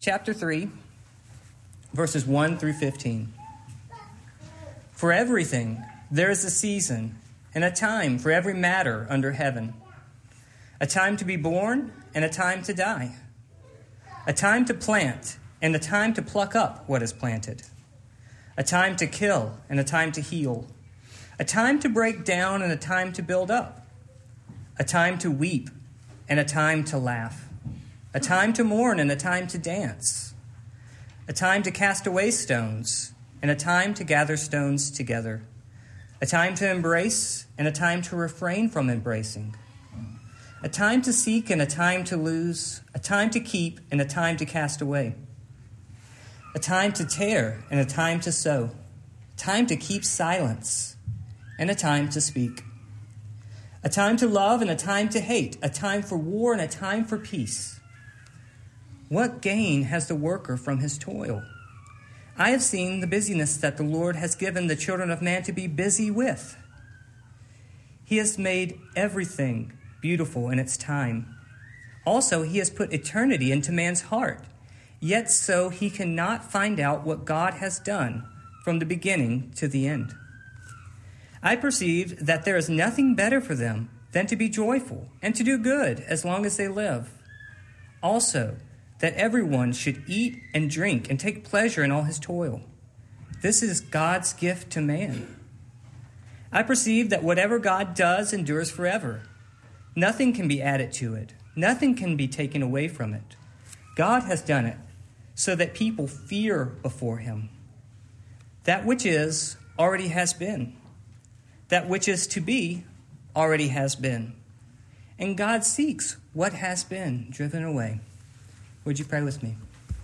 chapter 3, verses 1 through 15. For everything there is a season and a time for every matter under heaven, a time to be born and a time to die, a time to plant and a time to pluck up what is planted, a time to kill and a time to heal, a time to break down and a time to build up, a time to weep and a time to laugh, a time to mourn and a time to dance, a time to cast away stones and a time to gather stones together, a time to embrace and a time to refrain from embracing, a time to seek and a time to lose, a time to keep and a time to cast away, a time to tear and a time to sow, a time to keep silence and a time to speak, a time to love and a time to hate, a time for war and a time for peace. What gain has the worker from his toil? I have seen the busyness that the Lord has given the children of man to be busy with. He has made everything beautiful in its time. Also, he has put eternity into man's heart, yet so he cannot find out what God has done from the beginning to the end. I perceived that there is nothing better for them than to be joyful and to do good as long as they live. Also, that everyone should eat and drink and take pleasure in all his toil. This is God's gift to man. I perceive that whatever God does endures forever. Nothing can be added to it. Nothing can be taken away from it. God has done it so that people fear before him. That which is already has been. That which is to be already has been. And God seeks what has been driven away. Would you pray with me?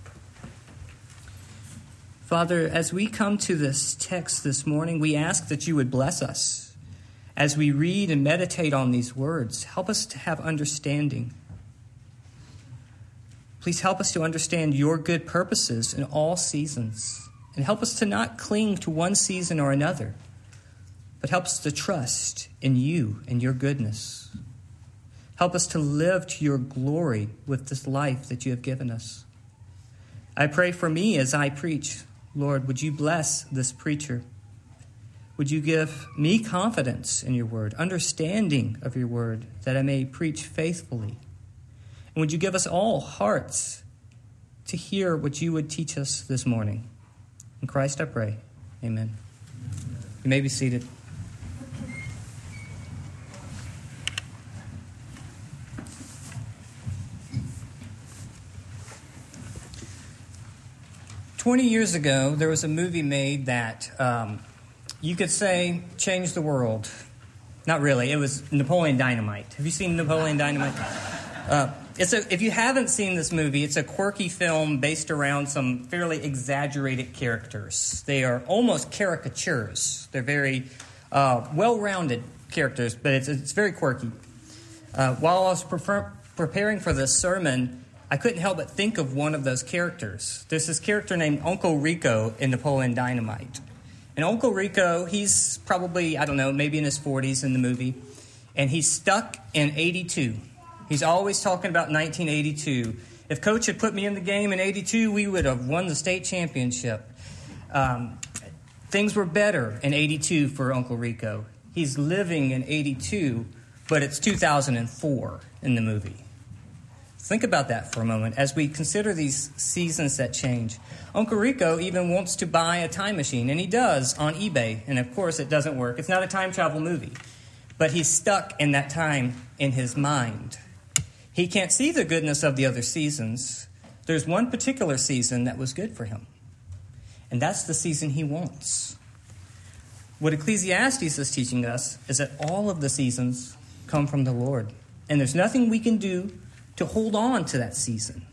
Father, as we come to this text this morning, we ask that you would bless us. As we read and meditate on these words, help us to have understanding. Please help us to understand your good purposes in all seasons, and help us to not cling to one season or another, but help us to trust in you and your goodness. Help us to live to your glory with this life that you have given us. I pray for me as I preach. Lord, would you bless this preacher? Would you give me confidence in your word, understanding of your word, that I may preach faithfully? And would you give us all hearts to hear what you would teach us this morning? In Christ I pray. Amen. You may be seated. "20 years ago, there was a movie made that you could say changed the world. Not really. It was Napoleon Dynamite. Have you seen Napoleon Dynamite? If you haven't seen this movie, it's a quirky film based around some fairly exaggerated characters. They are almost caricatures. They're very well-rounded characters, but it's very quirky. While I was preparing for this sermon, I couldn't help but think of one of those characters. There's this character named Uncle Rico in Napoleon Dynamite. And Uncle Rico, he's probably, maybe in his 40s in the movie. And he's stuck in 82. He's always talking about 1982. If Coach had put me in the game in 82, we would have won the state championship. Things were better in 82 for Uncle Rico. He's living in 82, but it's 2004 in the movie. Think about that for a moment as we consider these seasons that change. Uncle Rico even wants to buy a time machine, and he does on eBay. And of course, it doesn't work. It's not a time travel movie. But he's stuck in that time in his mind. He can't see the goodness of the other seasons. There's one particular season that was good for him. And that's the season he wants. What Ecclesiastes is teaching us is that all of the seasons come from the Lord. And there's nothing we can do to hold on to that season.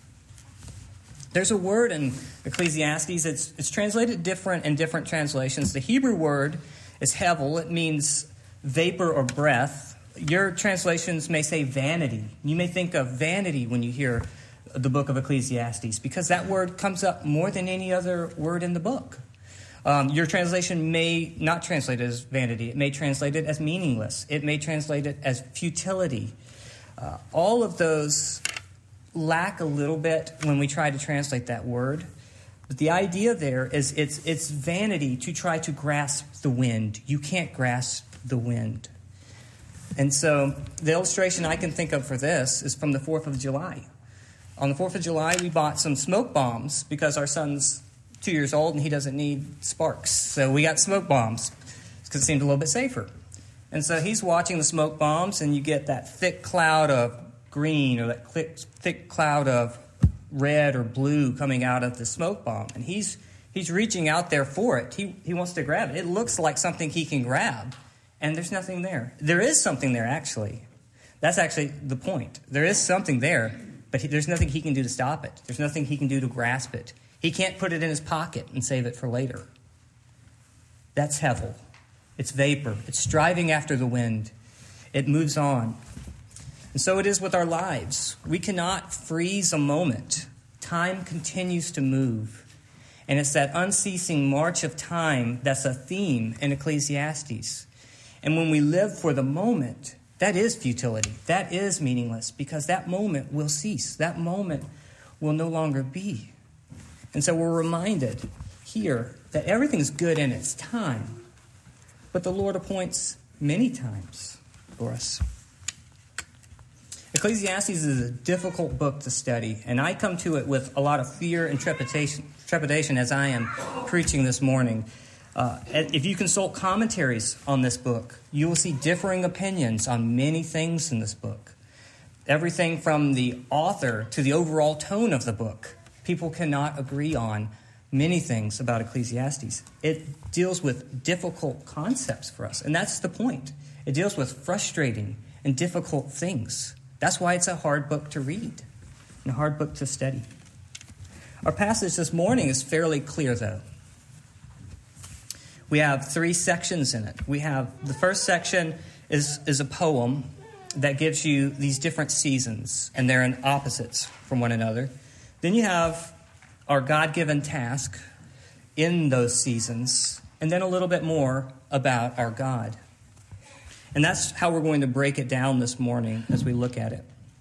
There's a word in Ecclesiastes. It's translated different in different translations. The Hebrew word is hevel. It means vapor or breath. Your translations may say vanity. You may think of vanity when you hear the book of Ecclesiastes, because that word comes up more than any other word in the book. Your translation may not translate it as vanity. It may translate it as meaningless. It may translate it as futility. All of those lack a little bit when we try to translate that word. But the idea there is it's vanity to try to grasp the wind. You can't grasp the wind. And so the illustration I can think of for this is from the 4th of July. On the 4th of July, we bought some smoke bombs because our son's 2 years old and he doesn't need sparks. So we got smoke bombs because it seemed a little bit safer. And so he's watching the smoke bombs, and you get that thick cloud of green or that thick cloud of red or blue coming out of the smoke bomb. And he's reaching out there for it. He wants to grab it. It looks like something he can grab, and there's nothing there. There is something there, actually. That's actually the point. There is something there, but there's nothing he can do to stop it. There's nothing he can do to grasp it. He can't put it in his pocket and save it for later. That's hevel. It's vapor. It's striving after the wind. It moves on. And so it is with our lives. We cannot freeze a moment. Time continues to move. And it's that unceasing march of time that's a theme in Ecclesiastes. And when we live for the moment, that is futility. That is meaningless, because that moment will cease. That moment will no longer be. And so we're reminded here that everything's good in its time, but the Lord appoints many times for us. Ecclesiastes is a difficult book to study, and I come to it with a lot of fear and trepidation as I am preaching this morning. If you consult commentaries on this book, you will see differing opinions on many things in this book. Everything from the author to the overall tone of the book. People cannot agree on many things about Ecclesiastes. It deals with difficult concepts for us, and that's the point. It deals with frustrating and difficult things. That's why it's a hard book to read and a hard book to study. Our passage this morning is fairly clear, though. We have 3 sections in it. We have the first section is a poem that gives you these different seasons, and they're in opposites from one another. Then you have our God-given task in those seasons, and then a little bit more about our God. And that's how we're going to break it down this morning as we look at it.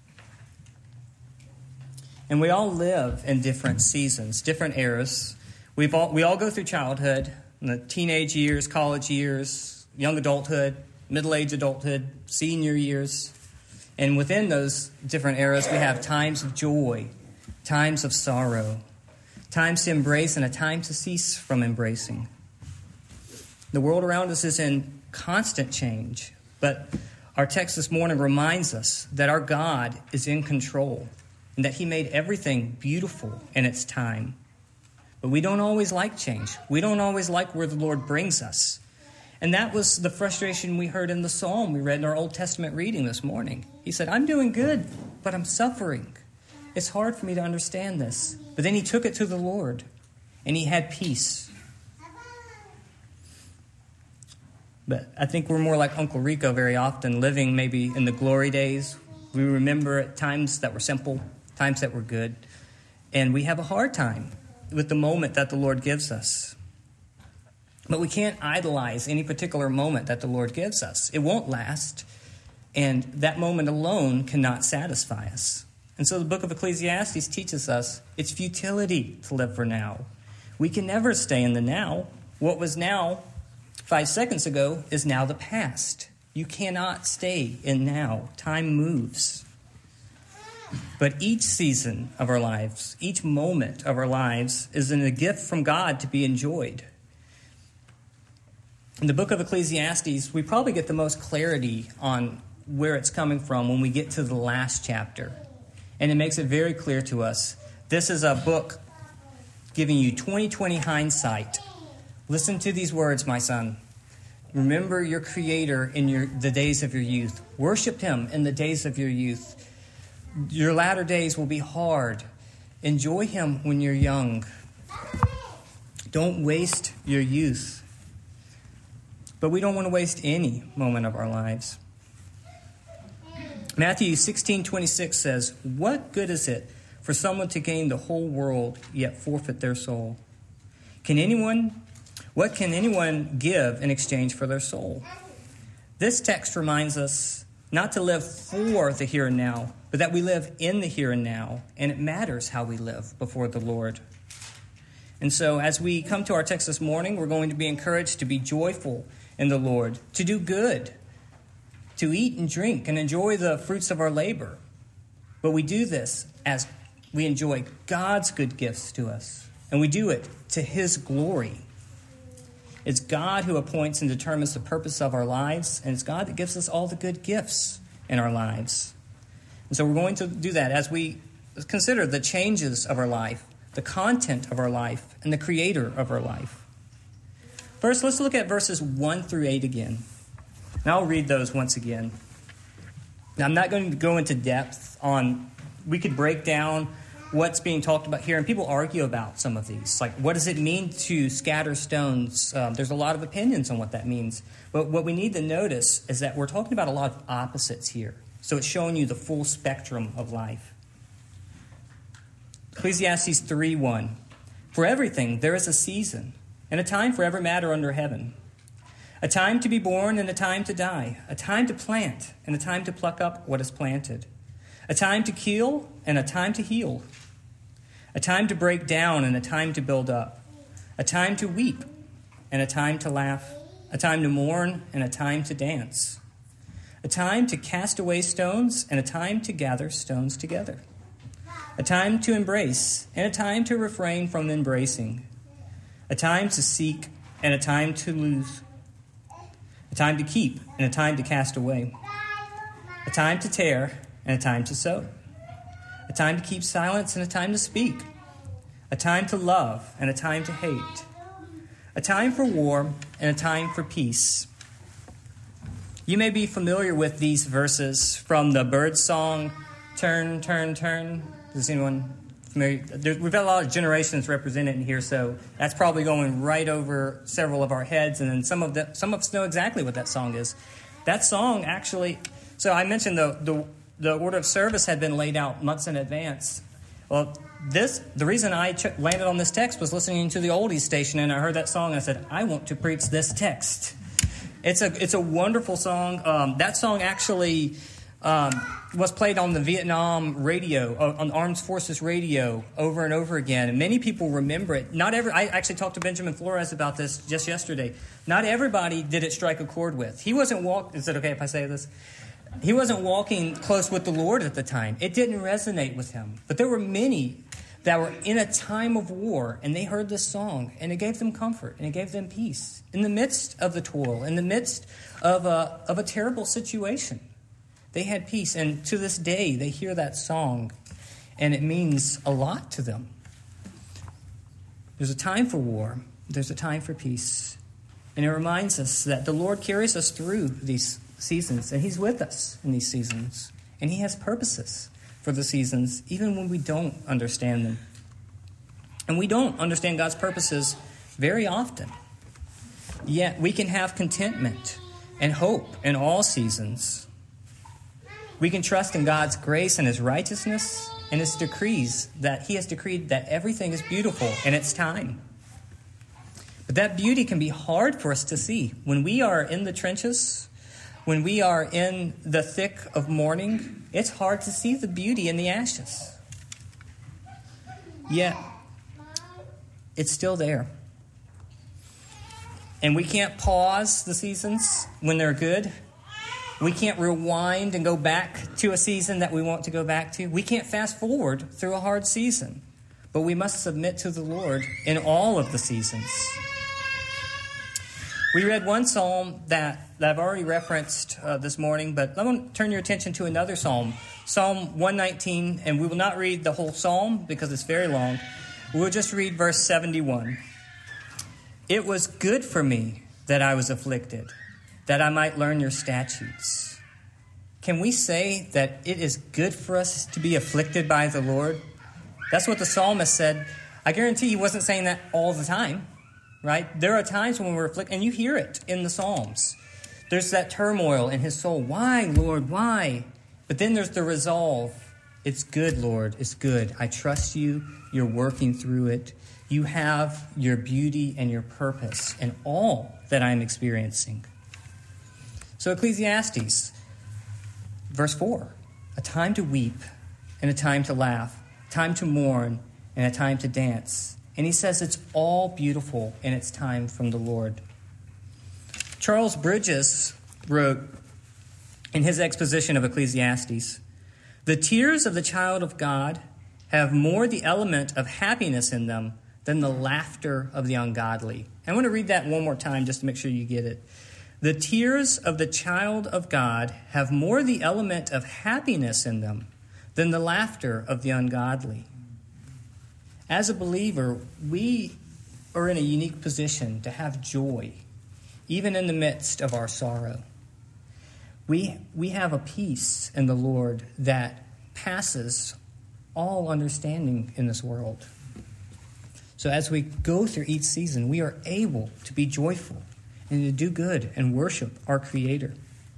And we all live in different seasons, different eras. We all go through childhood, the teenage years, college years, young adulthood, middle-aged adulthood, senior years. And within those different eras, we have times of joy, times of sorrow, times to embrace and a time to cease from embracing. The world around us is in constant change, but our text this morning reminds us that our God is in control and that he made everything beautiful in its time. But we don't always like change. We don't always like where the Lord brings us. And that was the frustration we heard in the psalm we read in our Old Testament reading this morning. He said, I'm doing good, but I'm suffering. It's hard for me to understand this. But then he took it to the Lord, and he had peace. But I think we're more like Uncle Rico very often, living maybe in the glory days. We remember times that were simple, times that were good. And we have a hard time with the moment that the Lord gives us. But we can't idolize any particular moment that the Lord gives us. It won't last, and that moment alone cannot satisfy us. And so the book of Ecclesiastes teaches us it's futility to live for now. We can never stay in the now. What was now 5 seconds ago is now the past. You cannot stay in now. Time moves. But each season of our lives, each moment of our lives is a gift from God to be enjoyed. In the book of Ecclesiastes, we probably get the most clarity on where it's coming from when we get to the last chapter. And it makes it very clear to us. This is a book giving you 20/20 hindsight. Listen to these words, my son. Remember your Creator in the days of your youth. Worship him in the days of your youth. Your latter days will be hard. Enjoy him when you're young. Don't waste your youth. But we don't want to waste any moment of our lives. Matthew 16:26 says, what good is it for someone to gain the whole world yet forfeit their soul? What can anyone give in exchange for their soul? This text reminds us not to live for the here and now, but that we live in the here and now, and it matters how we live before the Lord. And so as we come to our text this morning, we're going to be encouraged to be joyful in the Lord, to do good, to eat and drink and enjoy the fruits of our labor. But we do this as we enjoy God's good gifts to us, and we do it to his glory. It's God who appoints and determines the purpose of our lives, and it's God that gives us all the good gifts in our lives. And so we're going to do that as we consider the changes of our life, the content of our life, and the creator of our life. First, let's look at verses 1 through 8 again. And I'll read those once again. Now, I'm not going to go into depth on, we could break down what's being talked about here, and people argue about some of these. Like, what does it mean to scatter stones? There's a lot of opinions on what that means. But what we need to notice is that we're talking about a lot of opposites here. So it's showing you the full spectrum of life. Ecclesiastes 3:1. For everything there is a season, and a time for every matter under heaven. A time to be born and a time to die. A time to plant and a time to pluck up what is planted. A time to kill and a time to heal. A time to break down and a time to build up. A time to weep and a time to laugh. A time to mourn and a time to dance. A time to cast away stones and a time to gather stones together. A time to embrace and a time to refrain from embracing. A time to seek and a time to lose. A time to keep and a time to cast away. A time to tear and a time to sow. A time to keep silence and a time to speak. A time to love and a time to hate. A time for war and a time for peace. You may be familiar with these verses from the bird song, Turn, Turn, Turn. Is anyone familiar? We've got a lot of generations represented in here, so that's probably going right over several of our heads, and then some of us know exactly what that song is. That song actually, so I mentioned the order of service had been laid out months in advance. Well, the reason I landed on this text was listening to the oldies station, and I heard that song, and I said, I want to preach this text. It's a wonderful song. That song actually was played on the Vietnam radio, on Armed Forces radio, over and over again, and many people remember it. I actually talked to Benjamin Flores about this just yesterday. Not everybody did it strike a chord with. He wasn't is it okay if I say this? He wasn't walking close with the Lord at the time. It didn't resonate with him. But there were many that were in a time of war, and they heard this song, and it gave them comfort, and it gave them peace. In the midst of the toil, in the midst of a terrible situation, they had peace. And to this day, they hear that song, and it means a lot to them. There's a time for war. There's a time for peace. And it reminds us that the Lord carries us through these seasons, and he's with us in these seasons, and he has purposes for the seasons even when we don't understand them. And we don't understand God's purposes very often, yet we can have contentment and hope in all seasons. We can trust in God's grace and his righteousness and his decrees, that he has decreed that everything is beautiful in its time. But that beauty can be hard for us to see when we are in the trenches. When we are in the thick of mourning, it's hard to see the beauty in the ashes. Yet, it's still there. And we can't pause the seasons when they're good. We can't rewind and go back to a season that we want to go back to. We can't fast forward through a hard season. But we must submit to the Lord in all of the seasons. We read one psalm that I've already referenced this morning, but I want to turn your attention to another psalm, Psalm 119, and we will not read the whole psalm because it's very long. We'll just read verse 71. It was good for me that I was afflicted, that I might learn your statutes. Can we say that it is good for us to be afflicted by the Lord? That's what the psalmist said. I guarantee he wasn't saying that all the time. Right? There are times when we're afflicted, and you hear it in the Psalms. There's that turmoil in his soul. Why, Lord, why? But then there's the resolve. It's good, Lord, it's good. I trust you. You're working through it. You have your beauty and your purpose in all that I'm experiencing. So Ecclesiastes, Verse 4, a time to weep and a time to laugh, a time to mourn and a time to dance. And he says it's all beautiful in its time from the Lord. Charles Bridges wrote in his exposition of Ecclesiastes, the tears of the child of God have more the element of happiness in them than the laughter of the ungodly. I want to read that one more time just to make sure you get it. The tears of the child of God have more the element of happiness in them than the laughter of the ungodly. As a believer, we are in a unique position to have joy, even in the midst of our sorrow. We have a peace in the Lord that passes all understanding in this world. So as we go through each season, we are able to be joyful and to do good and worship our Creator.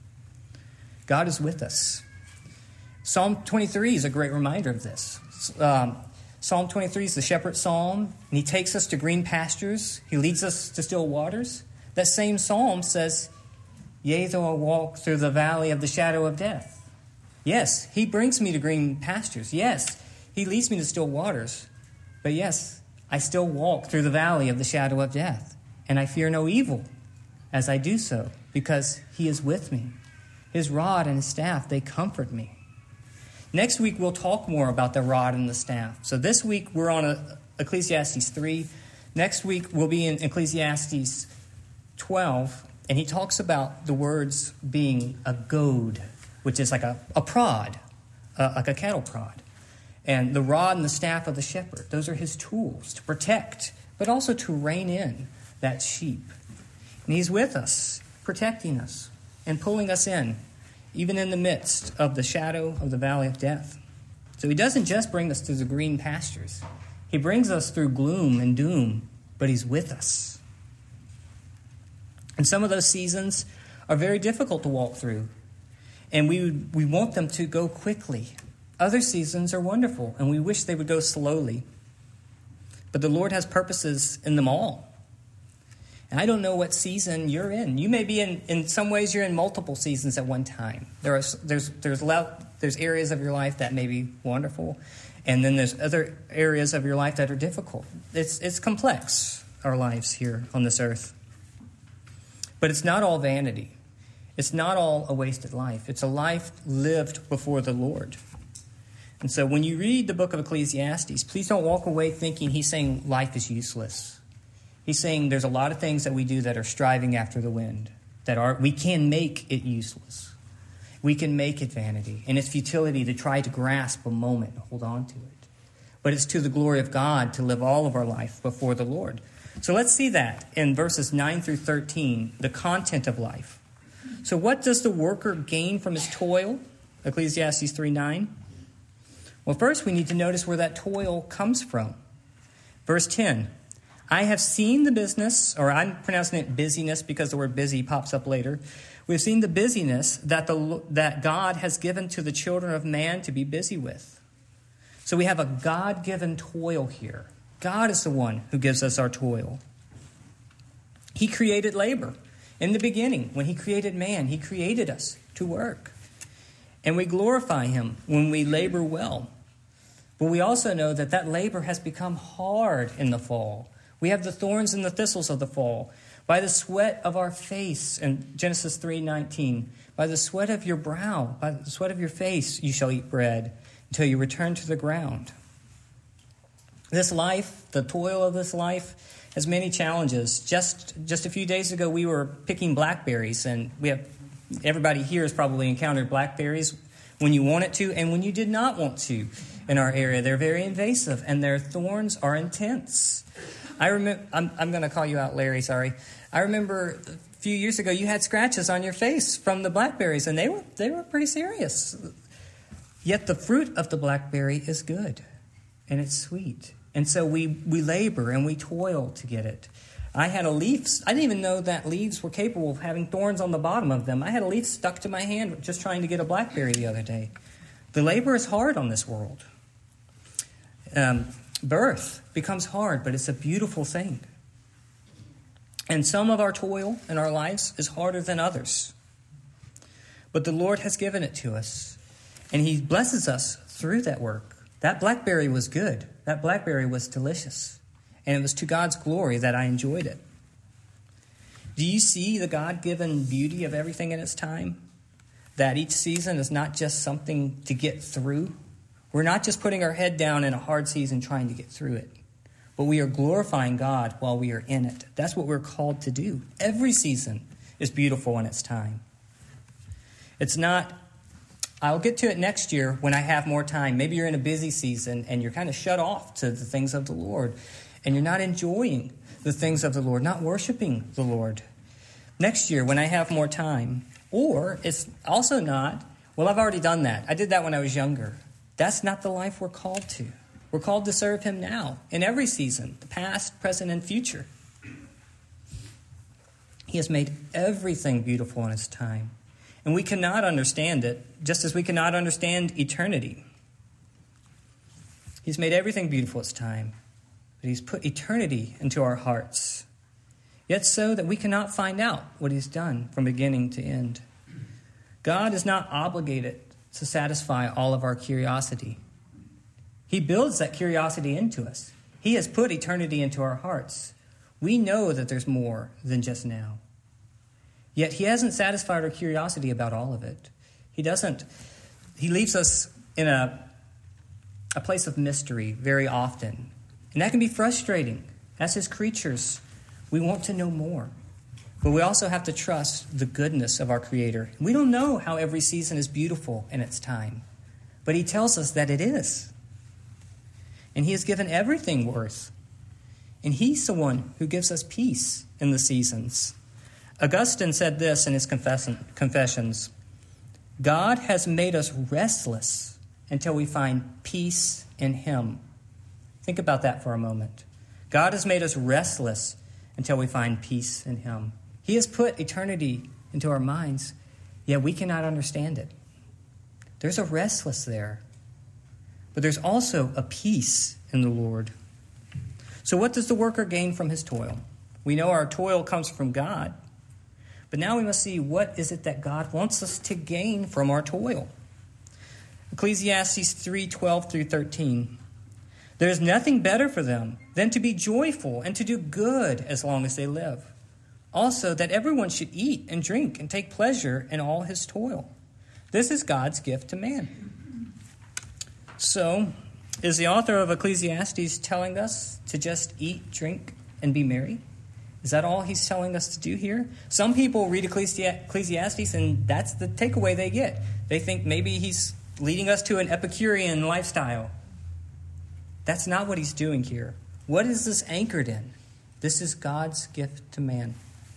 God is with us. Psalm 23 is a great reminder of this. Psalm 23 is the shepherd's psalm, and he takes us to green pastures. He leads us to still waters. That same psalm says, yea, though I walk through the valley of the shadow of death. Yes, he brings me to green pastures. Yes, he leads me to still waters. But yes, I still walk through the valley of the shadow of death, and I fear no evil as I do so, because he is with me. His rod and his staff, they comfort me. Next week, we'll talk more about the rod and the staff. So this week, we're on Ecclesiastes 3. Next week, we'll be in Ecclesiastes 12, and he talks about the words being a goad, which is like a prod, like a cattle prod. And the rod and the staff of the shepherd, those are his tools to protect, but also to rein in that sheep. And he's with us, protecting us and pulling us in, even in the midst of the shadow of the valley of death. So he doesn't just bring us to the green pastures. He brings us through gloom and doom, but he's with us. And some of those seasons are very difficult to walk through, and we want them to go quickly. Other seasons are wonderful, and we wish they would go slowly. But the Lord has purposes in them all. And I don't know what season you're in. You may be in some ways you're in multiple seasons at one time. There's areas of your life that may be wonderful, and then there's other areas of your life that are difficult. It's complex, our lives here on this earth. But it's not all vanity. It's not all a wasted life. It's a life lived before the Lord. And so when you read the book of Ecclesiastes, please don't walk away thinking he's saying life is useless. He's saying there's a lot of things that we do that are striving after the wind, we can make it useless. We can make it vanity, and it's futility to try to grasp a moment and hold on to it. But it's to the glory of God to live all of our life before the Lord. So let's see that in verses 9 through 13, the content of life. So what does the worker gain from his toil? Ecclesiastes 3:9. Well, first we need to notice where that toil comes from. Verse 10, I have seen the business, or I'm pronouncing it busyness because the word busy pops up later. We've seen the busyness that God has given to the children of man to be busy with. So we have a God-given toil here. God is the one who gives us our toil. He created labor. In the beginning, when he created man, he created us to work. And we glorify him when we labor well. But we also know that labor has become hard in the fall. We have the thorns and the thistles of the fall. By the sweat of our face, in Genesis 3:19, by the sweat of your brow, by the sweat of your face, you shall eat bread until you return to the ground. This life, the toil of this life, has many challenges. Just a few days ago, we were picking blackberries, and everybody here has probably encountered blackberries when you wanted to and when you did not want to in our area. They're very invasive, and their thorns are intense. I remember, I'm going to call you out, Larry, sorry. I remember a few years ago, you had scratches on your face from the blackberries, and they were pretty serious. Yet the fruit of the blackberry is good, and it's sweet. And so we labor and we toil to get it. I had a leaf. I didn't even know that leaves were capable of having thorns on the bottom of them. I had a leaf stuck to my hand just trying to get a blackberry the other day. The labor is hard on this world. Birth becomes hard, but it's a beautiful thing. And some of our toil in our lives is harder than others. but the Lord has given it to us, and he blesses us through that work. That blackberry was good. That blackberry was delicious, and it was to God's glory that I enjoyed it. Do you see the God-given beauty of everything in its time? That each season is not just something to get through. We're not just putting our head down in a hard season trying to get through it, but we are glorifying God while we are in it. That's what we're called to do. Every season is beautiful in its time. It's not, I'll get to it next year when I have more time. Maybe you're in a busy season and you're kind of shut off to the things of the Lord, and you're not enjoying the things of the Lord, not worshiping the Lord. Next year when I have more time. Or it's also not, well, I've already done that. I did that when I was younger. That's not the life we're called to. We're called to serve him now, in every season, the past, present, and future. He has made everything beautiful in its time. And we cannot understand it, just as we cannot understand eternity. He's made everything beautiful in its time, but he's put eternity into our hearts. Yet so that we cannot find out what he's done from beginning to end. God is not obligated to satisfy all of our curiosity. He builds that curiosity into us. He has put eternity into our hearts. We know that there's more than just now. Yet he hasn't satisfied our curiosity about all of it. He leaves us in a place of mystery very often. And that can be frustrating. As his creatures, we want to know more. But we also have to trust the goodness of our Creator. We don't know how every season is beautiful in its time, but he tells us that it is. And he has given everything worth. And he's the one who gives us peace in the seasons. Augustine said this in his Confessions: God has made us restless until we find peace in him. Think about that for a moment. God has made us restless until we find peace in him. He has put eternity into our minds, yet we cannot understand it. There's a restless there, but there's also a peace in the Lord. So what does the worker gain from his toil? We know our toil comes from God, but now we must see what is it that God wants us to gain from our toil. Ecclesiastes 3:12 through 13. There is nothing better for them than to be joyful and to do good as long as they live. Also, that everyone should eat and drink and take pleasure in all his toil. This is God's gift to man. So, is the author of Ecclesiastes telling us to just eat, drink, and be merry? Is that all he's telling us to do here? Some people read Ecclesiastes and that's the takeaway they get. They think maybe he's leading us to an Epicurean lifestyle. That's not what he's doing here. What is this anchored in? This is God's gift to man.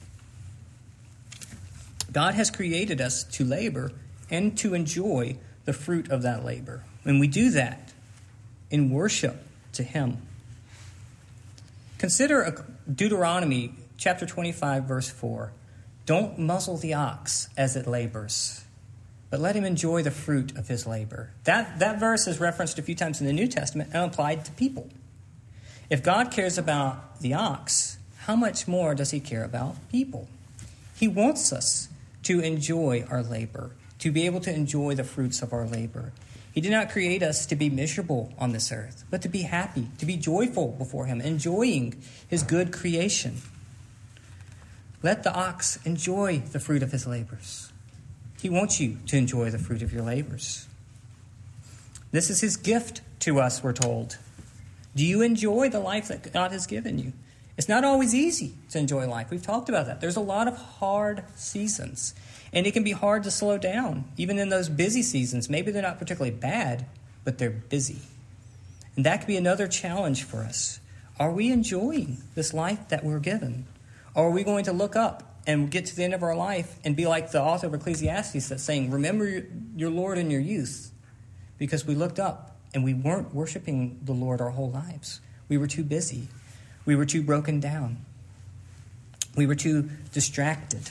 God has created us to labor and to enjoy the fruit of that labor. When we do that in worship to him. Consider Deuteronomy chapter 25, verse 4. Don't muzzle the ox as it labors, but let him enjoy the fruit of his labor. That verse is referenced a few times in the New Testament and applied to people. If God cares about the ox, how much more does he care about people? He wants us to enjoy our labor, to be able to enjoy the fruits of our labor. He did not create us to be miserable on this earth, but to be happy, to be joyful before him, enjoying his good creation. Let the ox enjoy the fruit of his labors. He wants you to enjoy the fruit of your labors. This is his gift to us, we're told. Do you enjoy the life that God has given you? It's not always easy to enjoy life. We've talked about that. There's a lot of hard seasons, and it can be hard to slow down, even in those busy seasons. Maybe they're not particularly bad, but they're busy. And that could be another challenge for us. Are we enjoying this life that we're given? Or are we going to look up and get to the end of our life and be like the author of Ecclesiastes that's saying, remember your Lord in your youth, because we looked up and we weren't worshiping the Lord our whole lives. We were too busy. We were too broken down. We were too distracted.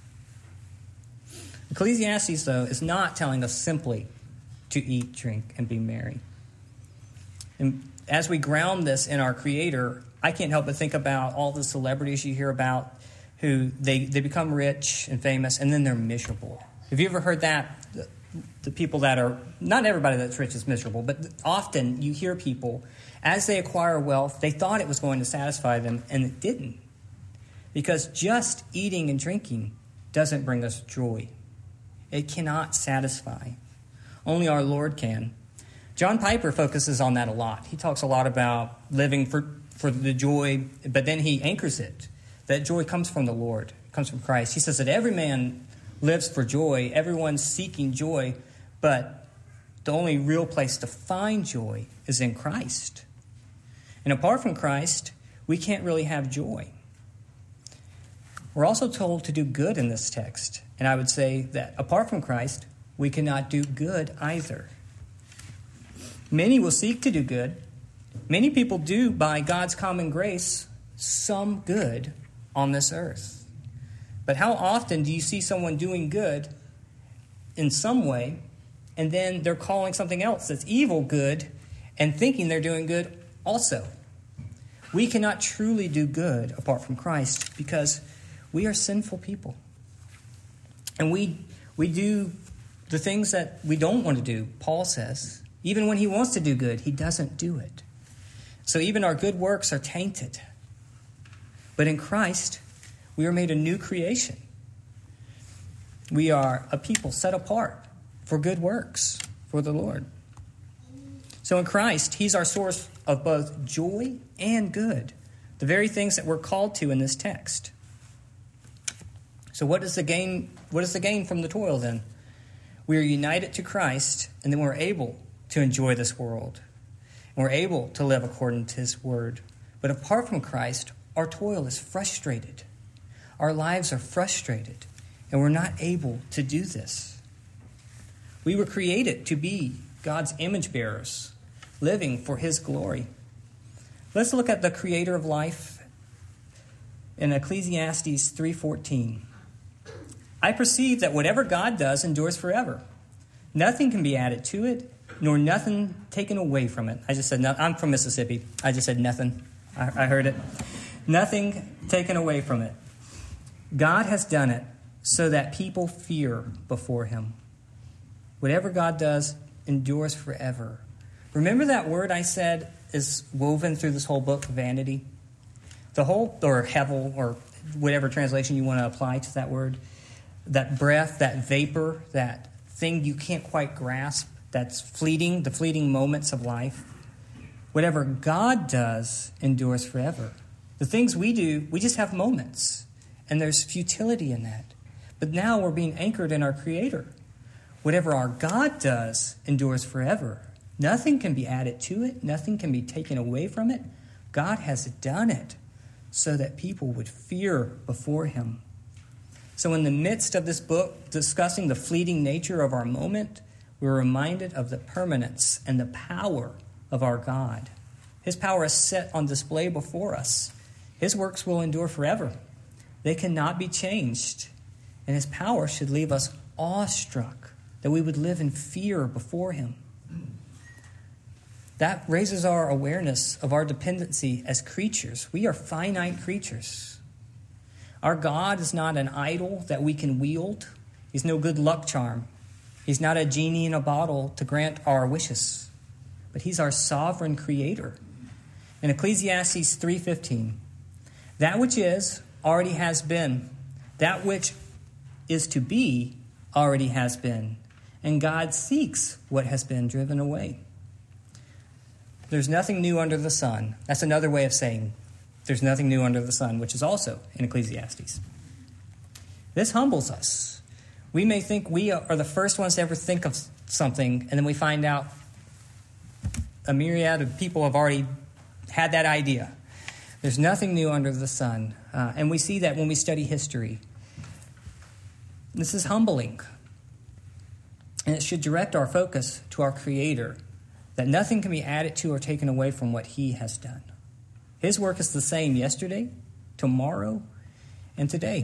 Ecclesiastes, though, is not telling us simply to eat, drink, and be merry. And as we ground this in our Creator, I can't help but think about all the celebrities you hear about who they become rich and famous, and then they're miserable. Have you ever heard that? The people that are, not everybody that's rich is miserable, but often you hear people, as they acquire wealth, they thought it was going to satisfy them, and it didn't. Because just eating and drinking doesn't bring us joy. It cannot satisfy. Only our Lord can. John Piper focuses on that a lot. He talks a lot about living for the joy, but then he anchors it. That joy comes from the Lord, comes from Christ. He says that every man lives for joy. Everyone's seeking joy, but the only real place to find joy is in Christ. And apart from Christ, we can't really have joy. We're also told to do good in this text. And I would say that apart from Christ, we cannot do good either. Many will seek to do good. Many people do, by God's common grace, some good on this earth. But how often do you see someone doing good in some way, and then they're calling something else that's evil good and thinking they're doing good also? We cannot truly do good apart from Christ because we are sinful people. And we do the things that we don't want to do, Paul says. Even when he wants to do good, he doesn't do it. So even our good works are tainted. But in Christ, we are made a new creation. We are a people set apart for good works for the Lord. So in Christ, he's our source of both joy and good, the very things that we're called to in this text. So what is the gain from the toil then? We are united to Christ, and then we're able to enjoy this world. And we're able to live according to his word. But apart from Christ, our toil is frustrated. Our lives are frustrated, and we're not able to do this. We were created to be God's image bearers, living for his glory. Let's look at the creator of life in Ecclesiastes 3:14. I perceive that whatever God does endures forever. Nothing can be added to it, nor nothing taken away from it. I just said, I'm from Mississippi. I just said nothing. I heard it. Nothing taken away from it. God has done it so that people fear before him. Whatever God does endures forever. Remember that word I said is woven through this whole book, vanity? The whole, or hevel, or whatever translation you want to apply to that word. That breath, that vapor, that thing you can't quite grasp, that's fleeting, the fleeting moments of life. Whatever God does endures forever. The things we do, we just have moments. And there's futility in that. But now we're being anchored in our Creator. Whatever our God does endures forever. Nothing can be added to it. Nothing can be taken away from it. God has done it so that people would fear before him. So in the midst of this book, discussing the fleeting nature of our moment, we're reminded of the permanence and the power of our God. His power is set on display before us. His works will endure forever. They cannot be changed. And his power should leave us awestruck, that we would live in fear before him. That raises our awareness of our dependency as creatures. We are finite creatures. Our God is not an idol that we can wield. He's no good luck charm. He's not a genie in a bottle to grant our wishes. But he's our sovereign creator. In Ecclesiastes 3:15, that which is already has been. That which is to be already has been. And God seeks what has been driven away. There's nothing new under the sun. That's another way of saying there's nothing new under the sun, which is also in Ecclesiastes. This humbles us. We may think we are the first ones to ever think of something, and then we find out a myriad of people have already had that idea. There's nothing new under the sun. And we see that when we study history. This is humbling. And it should direct our focus to our Creator, that nothing can be added to or taken away from what he has done. His work is the same yesterday, tomorrow, and today.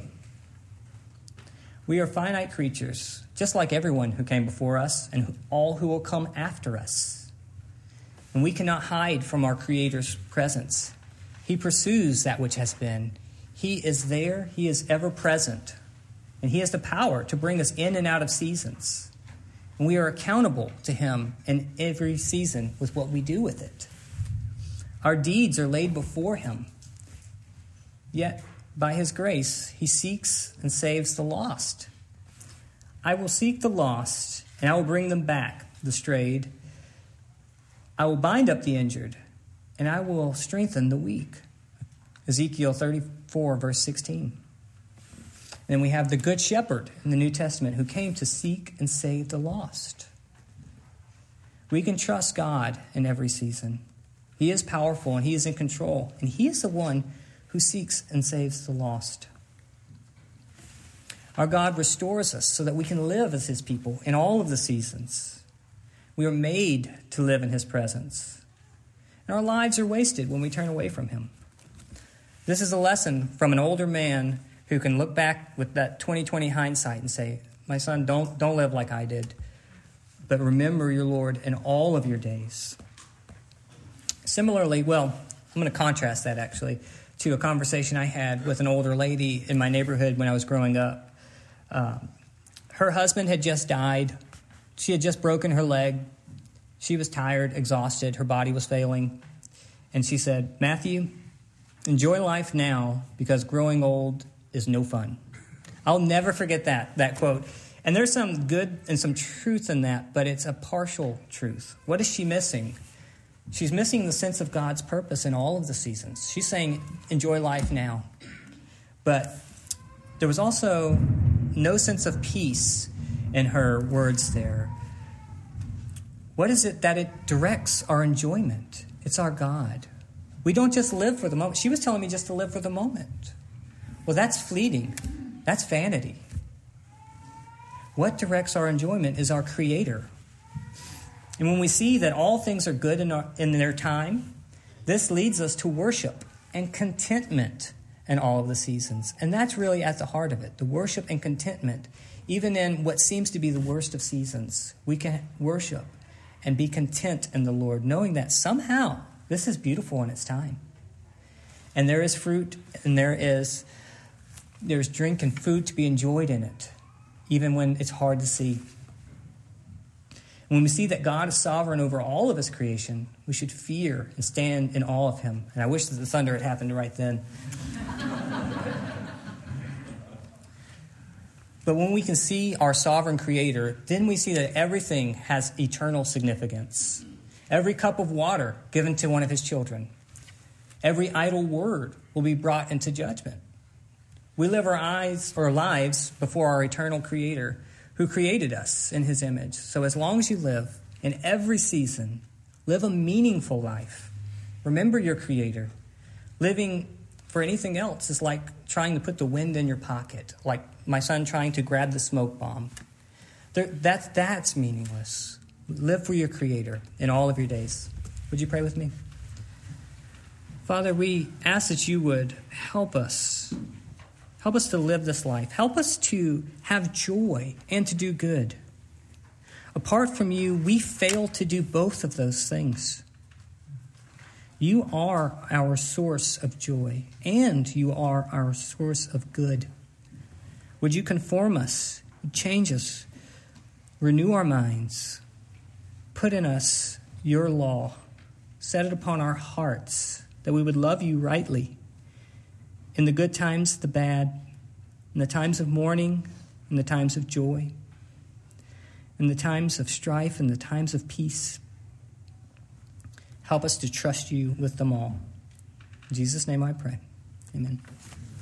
We are finite creatures, just like everyone who came before us and all who will come after us. And we cannot hide from our Creator's presence. He pursues that which has been. He is there. He is ever present. And he has the power to bring us in and out of seasons. And we are accountable to him in every season with what we do with it. Our deeds are laid before him. Yet, by his grace, he seeks and saves the lost. I will seek the lost, and I will bring them back, the strayed. I will bind up the injured, and I will strengthen the weak. Ezekiel 34, verse 16. Then we have the Good Shepherd in the New Testament who came to seek and save the lost. We can trust God in every season. He is powerful and he is in control. And he is the one who seeks and saves the lost. Our God restores us so that we can live as his people in all of the seasons. We are made to live in his presence. And our lives are wasted when we turn away from him. This is a lesson from an older man who can look back with that 20/20 hindsight and say, my son, don't live like I did, but remember your Lord in all of your days. Similarly, I'm going to contrast that actually to a conversation I had with an older lady in my neighborhood when I was growing up. Her husband had just died. She had just broken her leg. She was tired, exhausted. Her body was failing. And she said, Matthew, enjoy life now because growing old is no fun. I'll never forget that quote. And there's some good and some truth in that, but it's a partial truth. What is she missing? She's missing the sense of God's purpose in all of the seasons. She's saying, enjoy life now. But there was also no sense of peace in her words there. What is it that it directs our enjoyment? It's our God. We don't just live for the moment. She was telling me just to live for the moment. Well, that's fleeting. That's vanity. What directs our enjoyment is our Creator. And when we see that all things are good in their time, this leads us to worship and contentment in all of the seasons. And that's really at the heart of it, the worship and contentment. Even in what seems to be the worst of seasons, we can worship and be content in the Lord, knowing that somehow this is beautiful in its time. And there is fruit and there's drink and food to be enjoyed in it, even when it's hard to see. When we see that God is sovereign over all of his creation, we should fear and stand in awe of him. And I wish that the thunder had happened right then. But when we can see our sovereign Creator, then we see that everything has eternal significance. Every cup of water given to one of his children. Every idle word will be brought into judgment. We live our lives before our eternal Creator who created us in his image. So as long as you live in every season, live a meaningful life. Remember your Creator. Living for anything else is like trying to put the wind in your pocket, like my son trying to grab the smoke bomb. That's meaningless. Live for your Creator in all of your days. Would you pray with me? Father, we ask that you would help us. Help us to live this life. Help us to have joy and to do good. Apart from you, we fail to do both of those things. You are our source of joy, and you are our source of good. Would you conform us, change us, renew our minds, put in us your law, set it upon our hearts, that we would love you rightly, in the good times, the bad, in the times of mourning, in the times of joy, in the times of strife, in the times of peace. Help us to trust you with them all. In Jesus' name I pray. Amen.